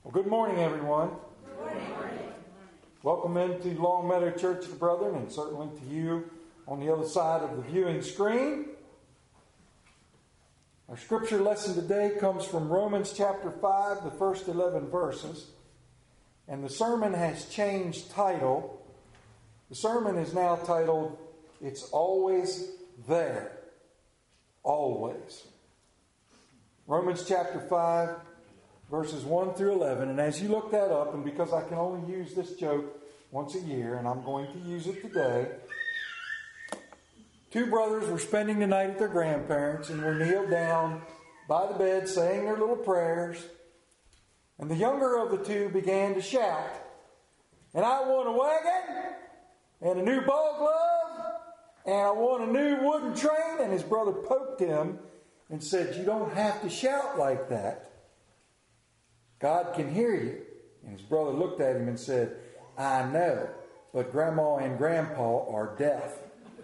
Well, good morning, everyone. Good morning. Welcome into Long Meadow Church of the Brethren, and certainly to you on the other side of the viewing screen. Our scripture lesson today comes from Romans chapter 5, the first 11 verses. And the sermon has changed title. The sermon is now titled, "It's Always There." Always. Romans chapter 5, verses 1 through 11. And as you look that up, and because I can only use this joke once a year, and I'm going to use it today, two brothers were spending the night at their grandparents' and were kneeled down by the bed saying their little prayers. And the younger of the two began to shout, "And I want a wagon, and a new ball glove, and I want a new wooden train." And his brother poked him and said, "You don't have to shout like that. God can hear you." And his brother looked at him and said, "I know, but Grandma and Grandpa are deaf."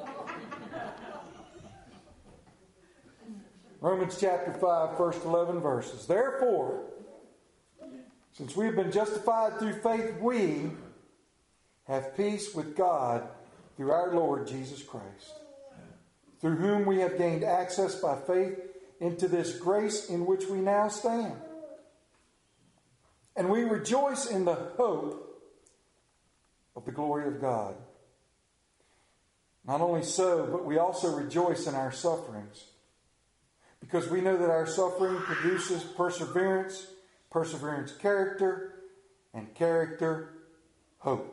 Romans chapter 5, first 11 verses. "Therefore, since we have been justified through faith, we have peace with God through our Lord Jesus Christ, through whom we have gained access by faith into this grace in which we now stand. And we rejoice in the hope of the glory of God. Not only so, but we also rejoice in our sufferings, because we know that our suffering produces perseverance, perseverance character, and character hope.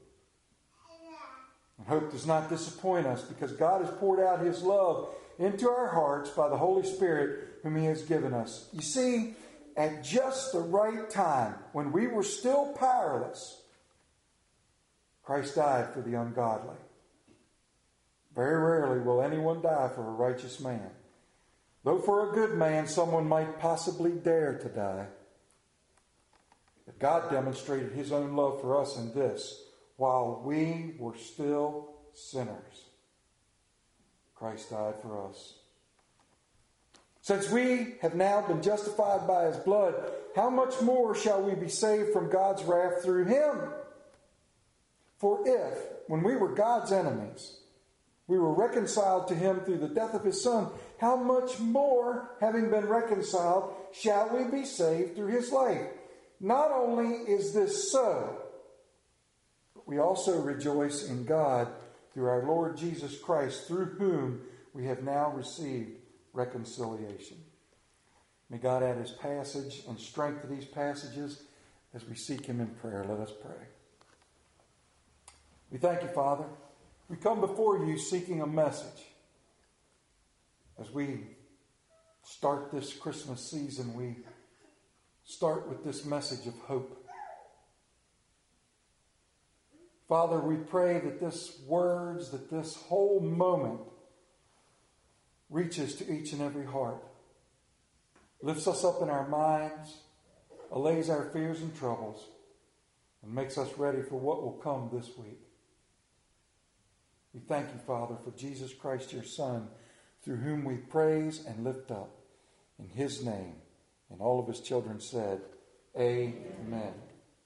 And hope does not disappoint us, because God has poured out His love into our hearts by the Holy Spirit whom He has given us. You see, at just the right time, when we were still powerless, Christ died for the ungodly. Very rarely will anyone die for a righteous man, though for a good man someone might possibly dare to die. But God demonstrated His own love for us in this: while we were still sinners, Christ died for us. Since we have now been justified by His blood, how much more shall we be saved from God's wrath through Him? For if, when we were God's enemies, we were reconciled to Him through the death of His Son, how much more, having been reconciled, shall we be saved through His life? Not only is this so, but we also rejoice in God through our Lord Jesus Christ, through whom we have now received reconciliation. May God add His passage and strength to these passages as we seek Him in prayer. Let us pray. We thank You, Father. We come before You seeking a message. As we start this Christmas season, we start with this message of hope. Father, we pray that this words, that this whole moment reaches to each and every heart, lifts us up in our minds, allays our fears and troubles, and makes us ready for what will come this week. We thank You, Father, for Jesus Christ, Your Son, through whom we praise and lift up. In His name, and all of His children said, Amen.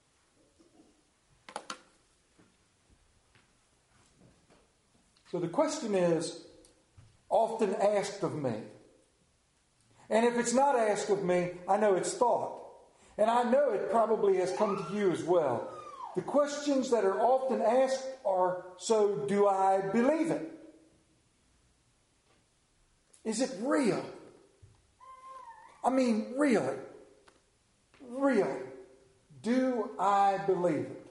So the question is often asked of me. And if it's not asked of me, I know it's thought. And I know it probably has come to you as well. The questions that are often asked are, so do I believe it? Is it real? I mean, really? Really? Do I believe it?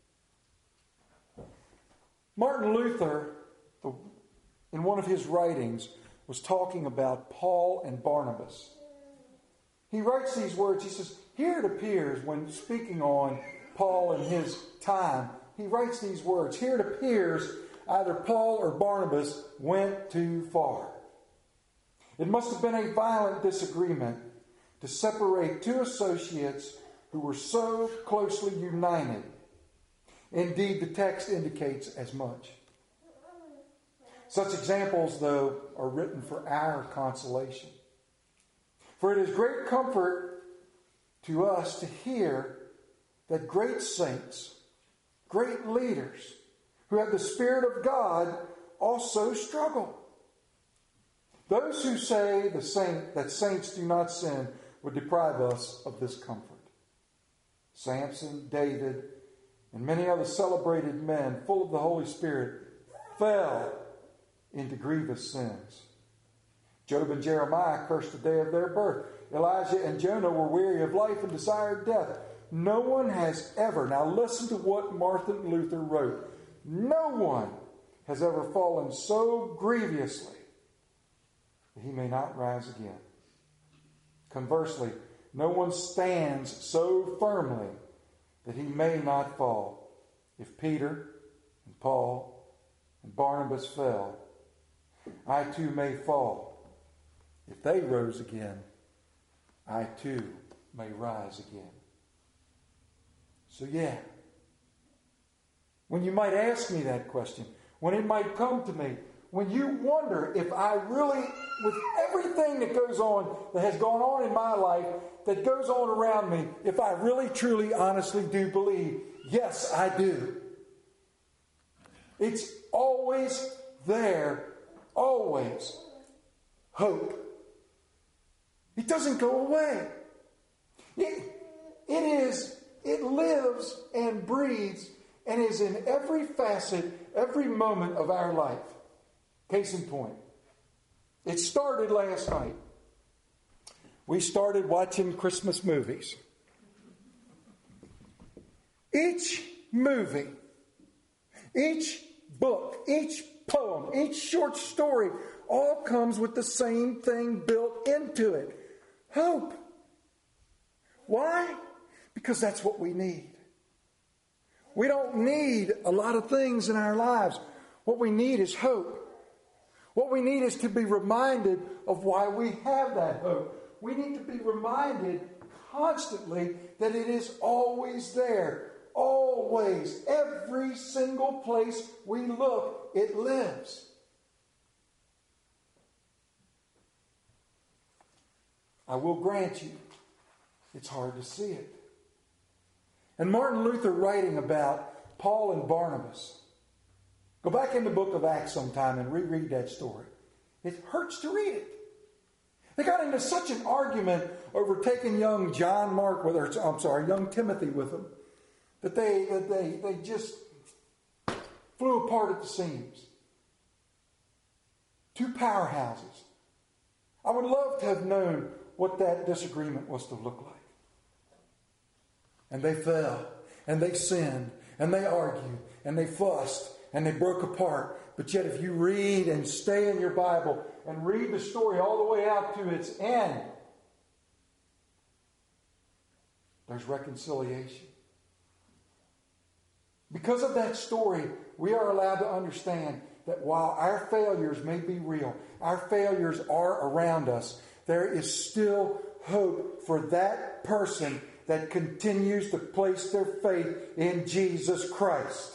Martin Luther, in one of his writings, was talking about Paul and Barnabas. He writes these words. He says, here it appears, when speaking on Paul and his time, he writes these words. Here it appears either Paul or Barnabas went too far. It must have been a violent disagreement to separate two associates who were so closely united. Indeed, the text indicates as much. Such examples, though, are written for our consolation. For it is great comfort to us to hear that great saints, great leaders who have the Spirit of God also struggle. Those who say that saints do not sin would deprive us of this comfort. Samson, David, and many other celebrated men full of the Holy Spirit fell into grievous sins. Job and Jeremiah cursed the day of their birth. Elijah and Jonah were weary of life and desired death. No one has ever, now listen to what Martin Luther wrote, no one has ever fallen so grievously that he may not rise again. Conversely, no one stands so firmly that he may not fall. If Peter and Paul and Barnabas fell, I too may fall. If they rose again, I too may rise again. So yeah, when you might ask me that question, when it might come to me, when you wonder if I really, with everything that goes on, that has gone on in my life, that goes on around me, if I really, truly, honestly do believe, yes, I do. It's always there, always. Hope. It doesn't go away. It lives and breathes and is in every facet, every moment of our life. Case in point. It started last night. We started watching Christmas movies. Each movie, each book, each poem, each short story all comes with the same thing built into it. Hope. Why? Because that's what we need. We don't need a lot of things in our lives. What we need is hope. What we need is to be reminded of why we have that hope. We need to be reminded constantly that it is always there. Always. Every single place we look, it lives. I will grant you, it's hard to see it. And Martin Luther, writing about Paul and Barnabas, go back in the book of Acts sometime and reread that story. It hurts to read it. They got into such an argument over taking young Timothy with them, that they just flew apart at the seams. Two powerhouses. I would love to have known what that disagreement was to look like. And they fell, and they sinned, and they argued, and they fussed, and they broke apart. But yet if you read and stay in your Bible and read the story all the way out to its end, there's reconciliation. Because of that story, we are allowed to understand that while our failures may be real, our failures are around us, there is still hope for that person that continues to place their faith in Jesus Christ.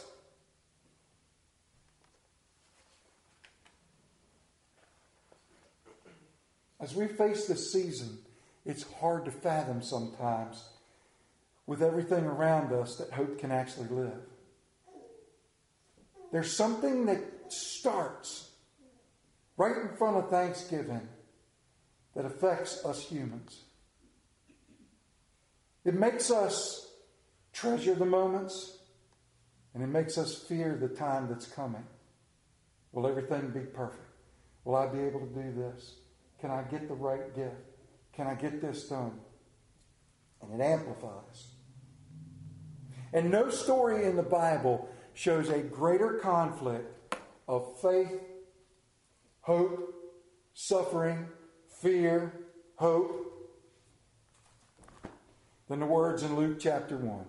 As we face this season, it's hard to fathom sometimes with everything around us that hope can actually live. There's something that starts right in front of Thanksgiving that affects us humans. It makes us treasure the moments, and it makes us fear the time that's coming. Will everything be perfect? Will I be able to do this? Can I get the right gift? Can I get this done? And it amplifies. And no story in the Bible shows a greater conflict of faith, hope, suffering, fear, hope, than the words in Luke chapter 1.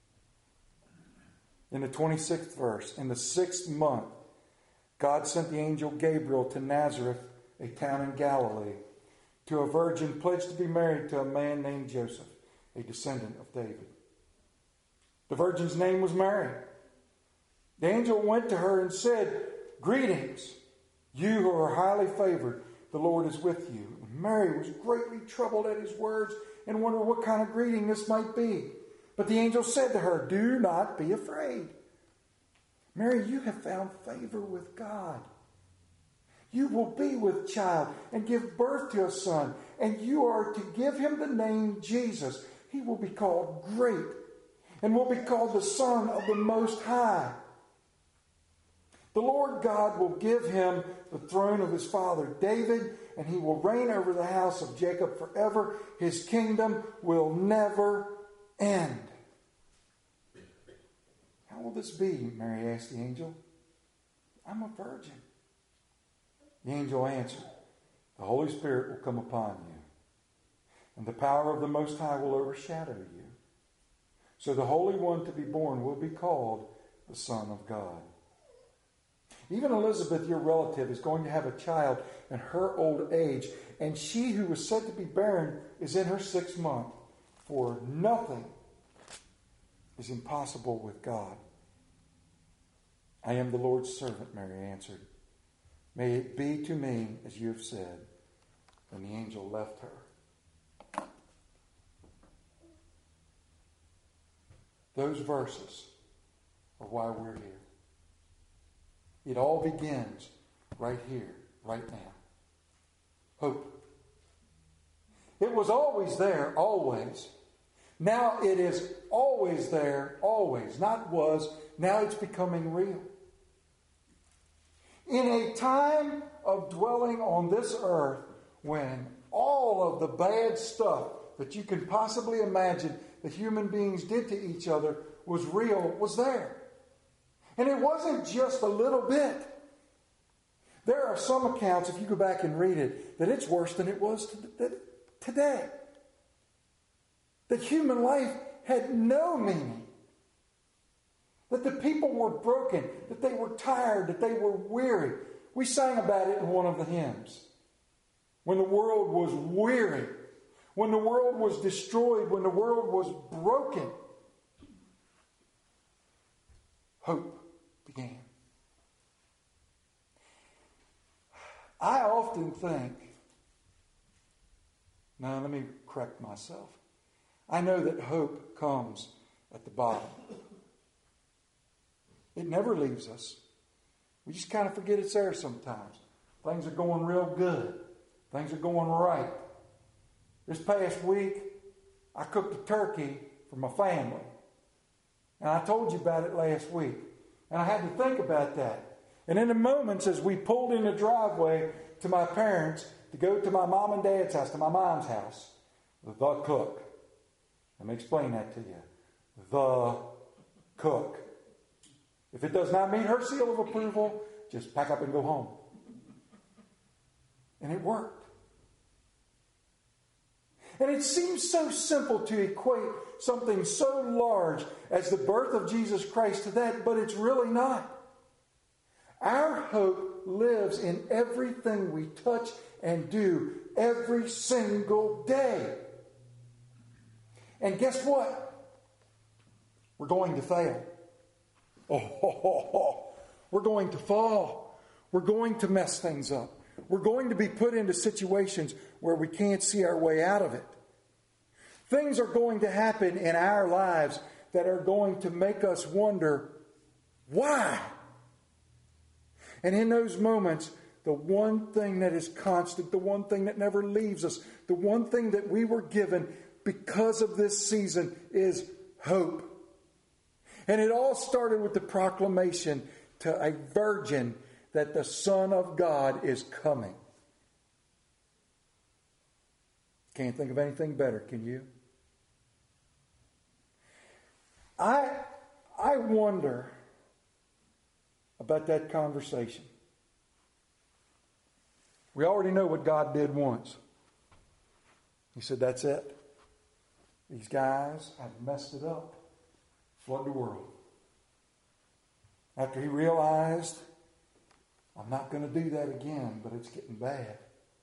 In the 26th verse, in the 6th month, God sent the angel Gabriel to Nazareth, a town in Galilee, to a virgin pledged to be married to a man named Joseph, a descendant of David. The virgin's name was Mary. The angel went to her and said, "Greetings, you who are highly favored, the Lord is with you." And Mary was greatly troubled at his words and wondered what kind of greeting this might be. But the angel said to her, "Do not be afraid. Mary, you have found favor with God. You will be with child and give birth to a son, and you are to give him the name Jesus. He will be called Great and will be called the Son of the Most High. The Lord God will give him the throne of his father David, and he will reign over the house of Jacob forever. His kingdom will never end." "How will this be?" Mary asked the angel. "I'm a virgin." The angel answered, "The Holy Spirit will come upon you, and the power of the Most High will overshadow you. So the Holy One to be born will be called the Son of God. Even Elizabeth, your relative, is going to have a child in her old age, and she who was said to be barren is in her 6th month, for nothing is impossible with God." "I am the Lord's servant," Mary answered. "May it be to me as you have said." And the angel left her. Those verses are why we're here. It all begins right here, right now. Hope. It was always there, always. Now it is always there, always. Not was, now it's becoming real. In a time of dwelling on this earth when all of the bad stuff that you can possibly imagine that human beings did to each other was real, was there. And it wasn't just a little bit. There are some accounts, if you go back and read it, that it's worse than it was today. That human life had no meaning. That the people were broken, that they were tired, that they were weary. We sang about it in one of the hymns. When the world was weary, when the world was destroyed, when the world was broken, hope began. I often think, now let me correct myself. I know that hope comes at the bottom. It never leaves us. We just kind of forget it's there sometimes. Things are going real good. Things are going right. This past week, I cooked a turkey for my family. And I told you about it last week. And I had to think about that. And in the moments as we pulled in the driveway to my parents to go to my mom and dad's house, to my mom's house, the cook. Let me explain that to you. The cook. If it does not meet her seal of approval, just pack up and go home. And it worked. And it seems so simple to equate something so large as the birth of Jesus Christ to that, but it's really not. Our hope lives in everything we touch and do every single day. And guess what? We're going to fail. We're going to fall. We're going to mess things up. We're going to be put into situations where we can't see our way out of it. Things are going to happen in our lives that are going to make us wonder, why? And in those moments, the one thing that is constant, the one thing that never leaves us, the one thing that we were given because of this season is hope. And it all started with the proclamation to a virgin that the Son of God is coming. Can't think of anything better, can you? I wonder about that conversation. We already know what God did once. He said, that's it. These guys have messed it up. Flood the world. After he realized, I'm not going to do that again, but it's getting bad.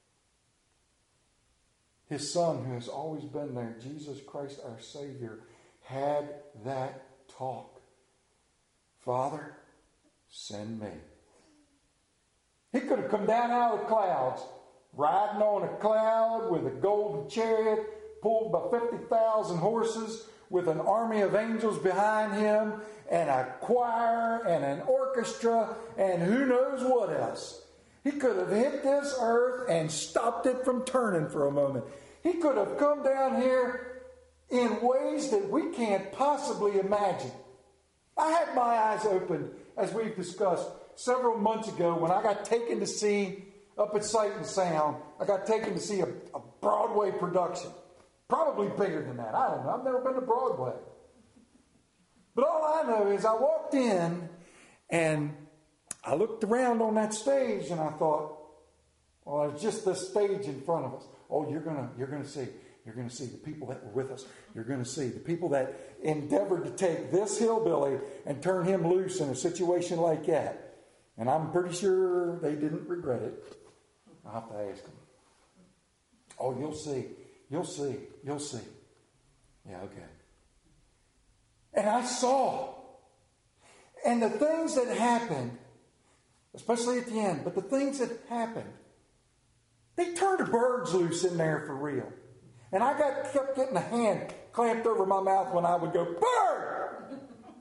His Son, who has always been there, Jesus Christ our Savior, had that talk. Father, send me. He could have come down out of the clouds, riding on a cloud with a golden chariot, pulled by 50,000 horses, with an army of angels behind him and a choir and an orchestra and who knows what else. He could have hit this earth and stopped it from turning for a moment. He could have come down here in ways that we can't possibly imagine. I had my eyes opened, as we've discussed, several months ago when I got taken to see, up at Sight and Sound, I got taken to see a Broadway production. Probably bigger than that. I don't know. I've never been to Broadway. But all I know is I walked in and I looked around on that stage and I thought, well, there's just this stage in front of us. Oh, you're gonna see the people that were with us. You're going to see the people that endeavored to take this hillbilly and turn him loose in a situation like that. And I'm pretty sure they didn't regret it. I'll have to ask them. Oh, you'll see. You'll see. You'll see. Yeah, okay. And I saw. And the things that happened, especially at the end, but the things that happened, they turned the birds loose in there for real. And I kept getting a hand clamped over my mouth when I would go, bird!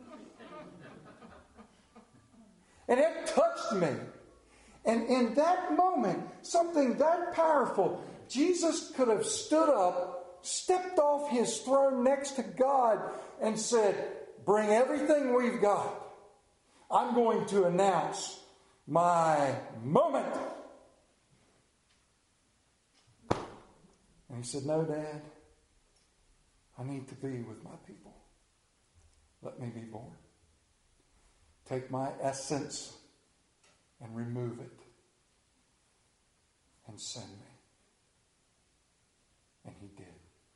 And it touched me. And in that moment, something that powerful, Jesus could have stood up, stepped off his throne next to God, and said, bring everything we've got. I'm going to announce my moment. And he said, no, Dad, I need to be with my people. Let me be born. Take my essence and remove it and send me. And he did.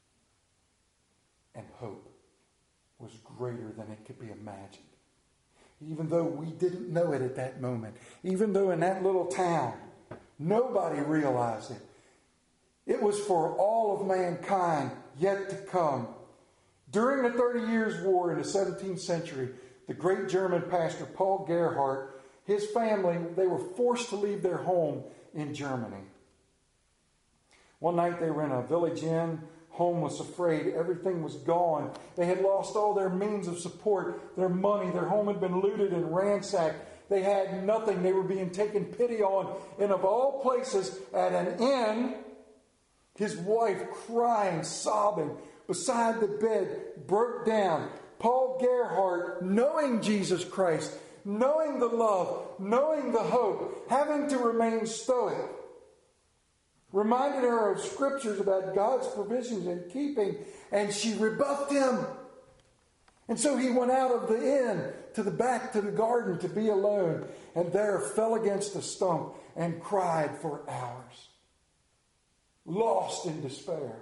And hope was greater than it could be imagined. Even though we didn't know it at that moment, even though in that little town, nobody realized it. It was for all of mankind yet to come. During the 30 Years' War in the 17th century, the great German pastor Paul Gerhardt, his family, they were forced to leave their home in Germany. One night they were in a village inn. Home was afraid. Everything was gone. They had lost all their means of support, their money. Their home had been looted and ransacked. They had nothing. They were being taken pity on. And of all places, at an inn, his wife, crying, sobbing, beside the bed, broke down. Paul Gerhardt, knowing Jesus Christ, knowing the love, knowing the hope, having to remain stoic, reminded her of scriptures about God's provisions and keeping, and she rebuffed him. And so he went out of the inn to the back to the garden to be alone, and there fell against a stump and cried for hours, lost in despair.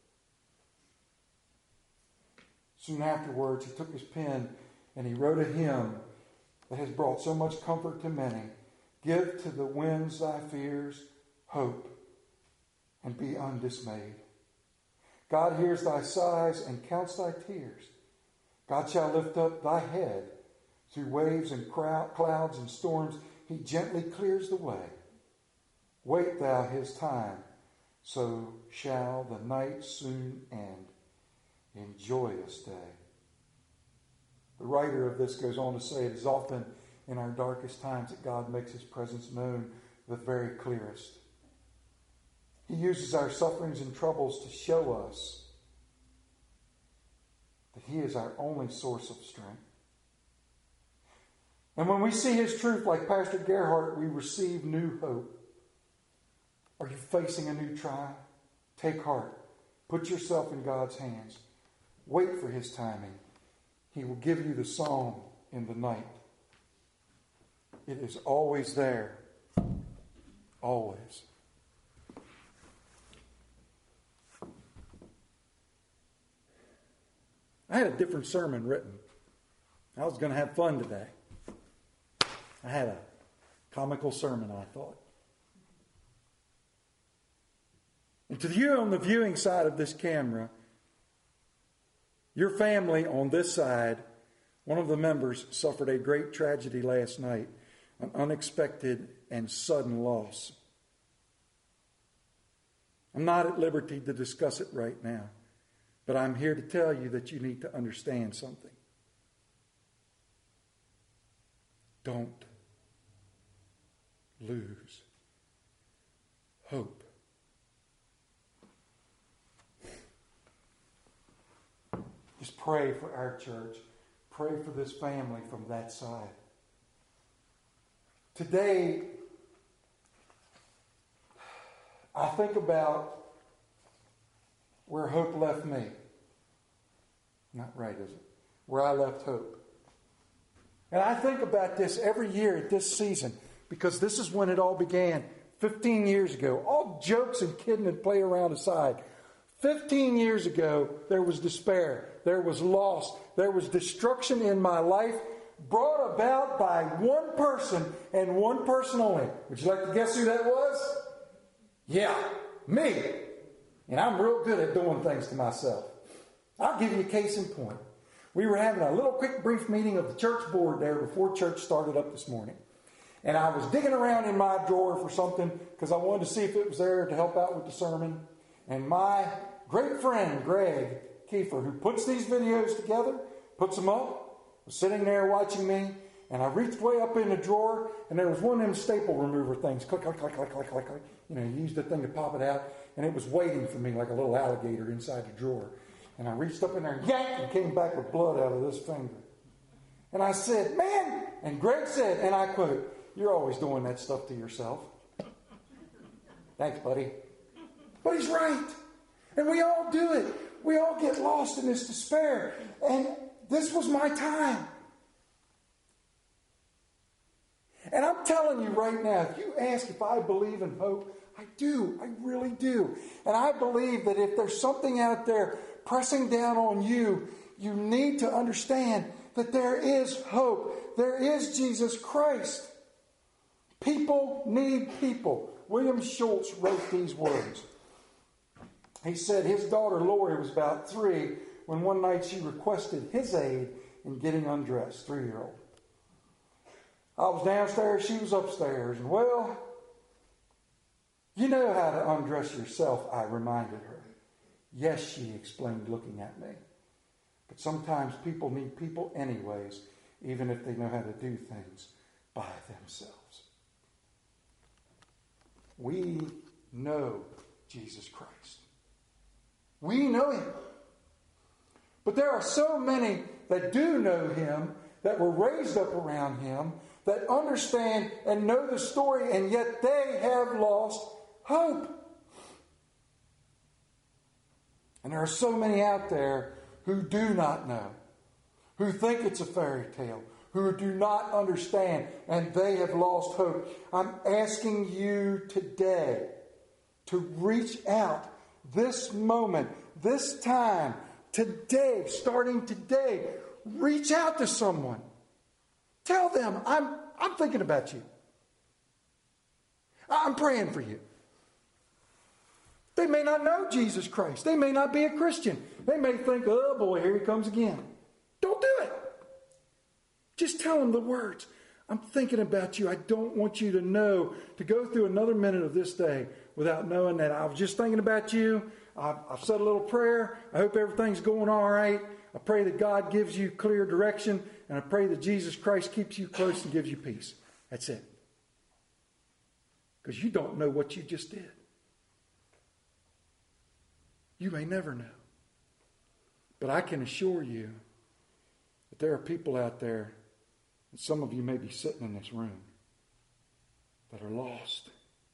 Soon afterwards, he took his pen and he wrote a hymn that has brought so much comfort to many. Give to the winds thy fears, hope, and be undismayed. God hears thy sighs and counts thy tears. God shall lift up thy head. Through waves and clouds and storms, he gently clears the way. Wait thou his time, so shall the night soon end in joyous day. The writer of this goes on to say, it is often in our darkest times that God makes his presence known the very clearest. He uses our sufferings and troubles to show us that he is our only source of strength. And when we see his truth, like Pastor Gerhardt, we receive new hope. Are you facing a new trial? Take heart. Put yourself in God's hands. Wait for his timing. He will give you the song in the night. It is always there. Always. I had a different sermon written. I was going to have fun today. I had a comical sermon, I thought. And to you on the viewing side of this camera, your family on this side, one of the members suffered a great tragedy last night, an unexpected and sudden loss. I'm not at liberty to discuss it right now. But I'm here to tell you that you need to understand something. Don't lose hope. Just pray for our church. Pray for this family from that side. Today, I think about where hope left me. Not right, is it? Where I left hope. And I think about this every year at this season, because this is when it all began 15 years ago. All jokes and kidding and play around aside. 15 years ago, there was despair. There was loss. There was destruction in my life, brought about by one person and one person only. Would you like to guess who that was? Yeah, me. And I'm real good at doing things to myself. I'll give you a case in point. We were having a little quick brief meeting of the church board there before church started up this morning. And I was digging around in my drawer for something because I wanted to see if it was there to help out with the sermon. And my great friend, Greg Kiefer, who puts these videos together, puts them up, was sitting there watching me. And I reached way up in the drawer, and there was one of them staple remover things. Click, click, click, click, click, click, click. You know, you used the thing to pop it out. And it was waiting for me like a little alligator inside the drawer. And I reached up in there and yanked and came back with blood out of this finger. And I said, man, and Greg said, and I quote, "You're always doing that stuff to yourself." Thanks, buddy. But he's right. And we all do it. We all get lost in this despair. And this was my time. And I'm telling you right now, if you ask if I believe in hope, I do. I really do. And I believe that if there's something out there pressing down on you, you need to understand that there is hope. There is Jesus Christ. People need people. William Schultz wrote these words. He said his daughter Lori was about 3 when one night she requested his aid in getting undressed, 3-year-old. I was downstairs, she was upstairs, and well, you know how to undress yourself, I reminded her. Yes, she explained, looking at me. But sometimes people need people anyways, even if they know how to do things by themselves. We know Jesus Christ. We know Him. But there are so many that do know Him, that were raised up around Him, that understand and know the story, and yet they have lost hope. And there are so many out there who do not know, who think it's a fairy tale, who do not understand, and they have lost hope. I'm asking you today to reach out this moment, this time, today, starting today. Reach out to someone. Tell them, I'm thinking about you. I'm praying for you. They may not know Jesus Christ. They may not be a Christian. They may think, oh boy, here he comes again. Don't do it. Just tell them the words. I'm thinking about you. I don't want you to know, to go through another minute of this day without knowing that I was just thinking about you. I've said a little prayer. I hope everything's going all right. I pray that God gives you clear direction. And I pray that Jesus Christ keeps you close and gives you peace. That's it. Because you don't know what you just did. You may never know. But I can assure you that there are people out there, and some of you may be sitting in this room, that are lost.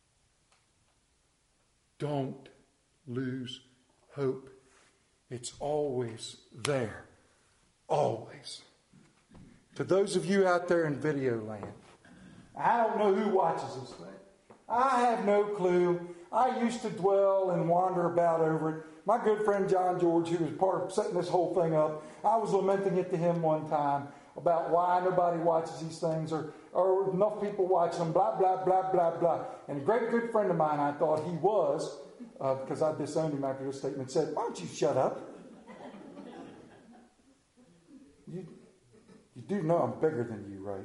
Don't lose hope. It's always there. Always. To those of you out there in video land, I don't know who watches this thing. I have no clue. I used to dwell and wander about over it. My good friend John George, who was part of setting this whole thing up, I was lamenting it to him one time about why nobody watches these things or enough people watch them, blah, blah, blah, blah, blah. And a great good friend of mine, I thought he was, because I disowned him after this statement, said, "Why don't you shut up? You do know I'm bigger than you, right?"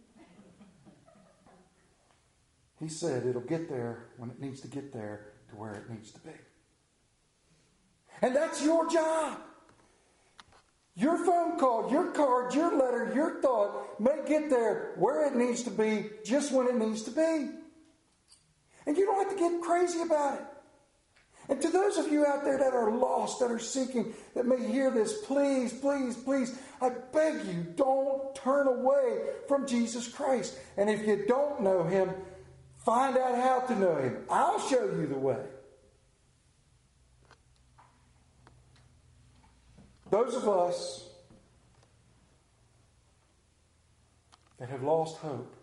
He said it'll get there when it needs to get there to where it needs to be. And that's your job. Your phone call, your card, your letter, your thought may get there where it needs to be just when it needs to be. And you don't have to get crazy about it. And to those of you out there that are lost, that are seeking, that may hear this, please, please, please, I beg you, don't turn away from Jesus Christ. And if you don't know Him, find out how to know Him. I'll show you the way. Those of us that have lost hope.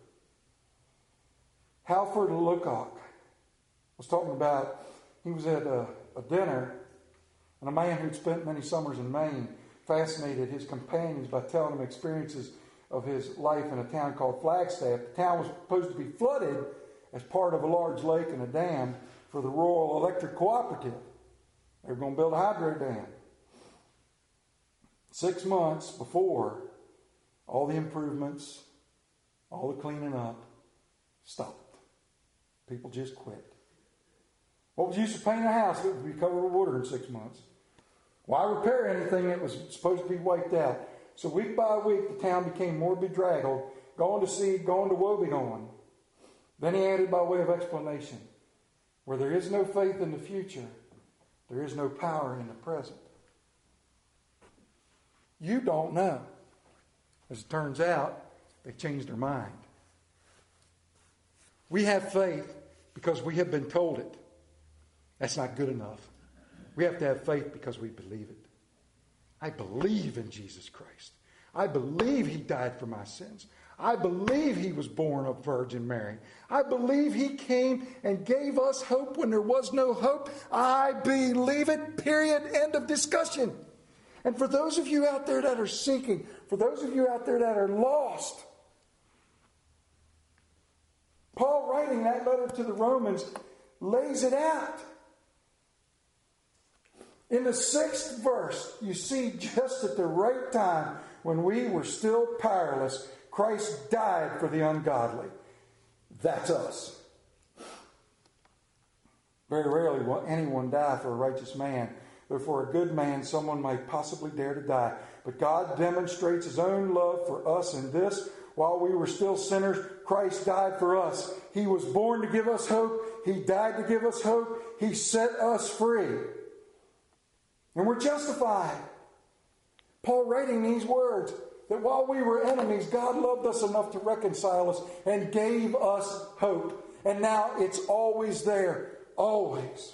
Halford Lecoq was talking about, he was at a dinner, and a man who'd spent many summers in Maine fascinated his companions by telling them experiences of his life in a town called Flagstaff. The town was supposed to be flooded as part of a large lake and a dam for the Rural Electric Cooperative. They were going to build a hydro dam. 6 months before, all the improvements, all the cleaning up stopped. People just quit. What was the use of painting a house that would be covered with water in 6 months? Why repair anything that was supposed to be wiped out? So week by week, the town became more bedraggled, going to seed, going to woebegone. Then he added by way of explanation, where there is no faith in the future, there is no power in the present. You don't know. As it turns out, they changed their mind. We have faith because we have been told it. That's not good enough. We have to have faith because we believe it. I believe in Jesus Christ. I believe He died for my sins. I believe He was born of Virgin Mary. I believe He came and gave us hope when there was no hope. I believe it, period, end of discussion. And for those of you out there that are seeking, for those of you out there that are lost, Paul, writing that letter to the Romans, lays it out. In the 6th verse, you see just at the right time, when we were still powerless, Christ died for the ungodly. That's us. Very rarely will anyone die for a righteous man. But for a good man, someone might possibly dare to die. But God demonstrates His own love for us in this: while we were still sinners, Christ died for us. He was born to give us hope. He died to give us hope. He set us free. And we're justified. Paul writing these words, that while we were enemies, God loved us enough to reconcile us and gave us hope. And now it's always there. Always.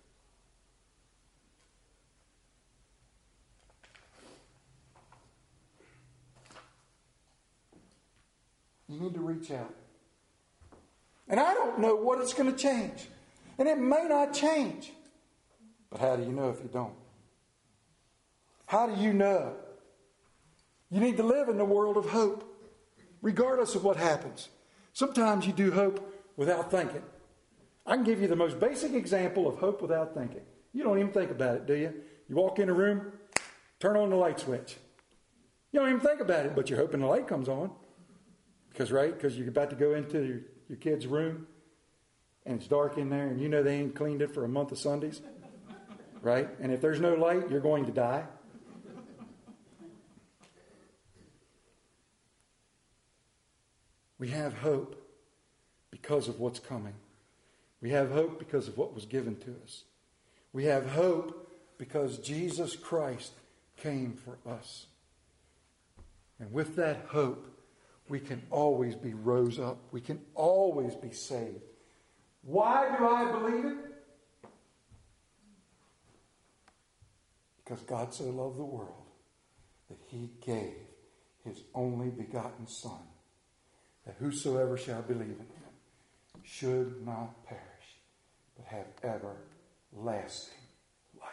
You need to reach out. And I don't know what it's going to change. And it may not change. But how do you know if you don't? How do you know? You need to live in the world of hope, regardless of what happens. Sometimes you do hope without thinking. I can give you the most basic example of hope without thinking. You don't even think about it, do you? You walk in a room, turn on the light switch. You don't even think about it, but you're hoping the light comes on. Because you're about to go into your kid's room, and it's dark in there, and you know they ain't cleaned it for a month of Sundays. Right? And if there's no light, you're going to die. We have hope because of what's coming. We have hope because of what was given to us. We have hope because Jesus Christ came for us. And with that hope, we can always be rose up. We can always be saved. Why do I believe it? Because God so loved the world that He gave His only begotten Son, that whosoever shall believe in Him should not perish, but have everlasting life.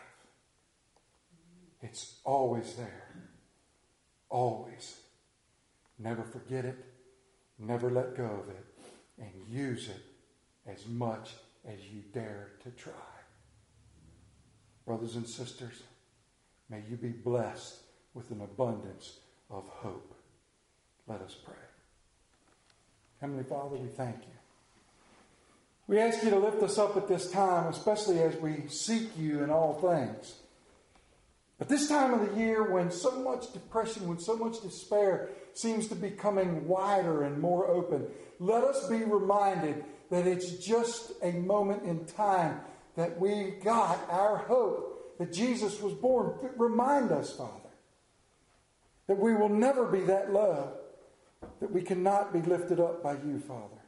It's always there. Always. Never forget it. Never let go of it. And use it as much as you dare to try. Brothers and sisters, may you be blessed with an abundance of hope. Let us pray. Heavenly Father, we thank you. We ask you to lift us up at this time, especially as we seek you in all things. But this time of the year, when so much depression, when so much despair seems to be coming wider and more open, let us be reminded that it's just a moment in time that we got our hope, that Jesus was born. Remind us, Father, that we will never be that low, that we cannot be lifted up by you, Father.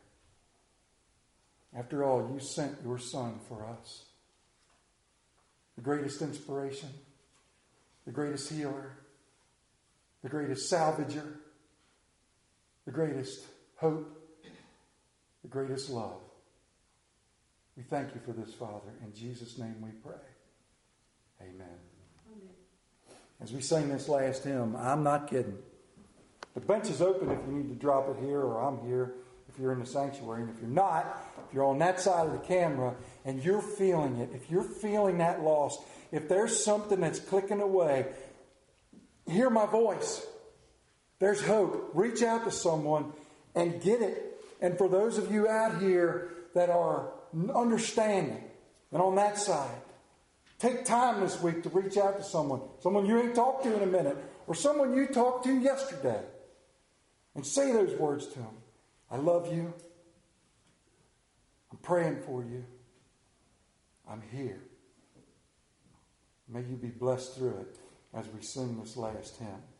After all, you sent your Son for us. The greatest inspiration, the greatest healer, the greatest salvager, the greatest hope, the greatest love. We thank you for this, Father. In Jesus' name we pray. Amen. Amen. As we sing this last hymn, I'm not kidding. The bench is open if you need to drop it here, or I'm here if you're in the sanctuary. And if you're not, if you're on that side of the camera and you're feeling it, if you're feeling that loss, if there's something that's clicking away, hear my voice. There's hope. Reach out to someone and get it. And for those of you out here that are understanding and on that side, take time this week to reach out to someone you ain't talked to in a minute, or someone you talked to yesterday, and say those words to them. I love you. I'm praying for you. I'm here. May you be blessed through it as we sing this last hymn.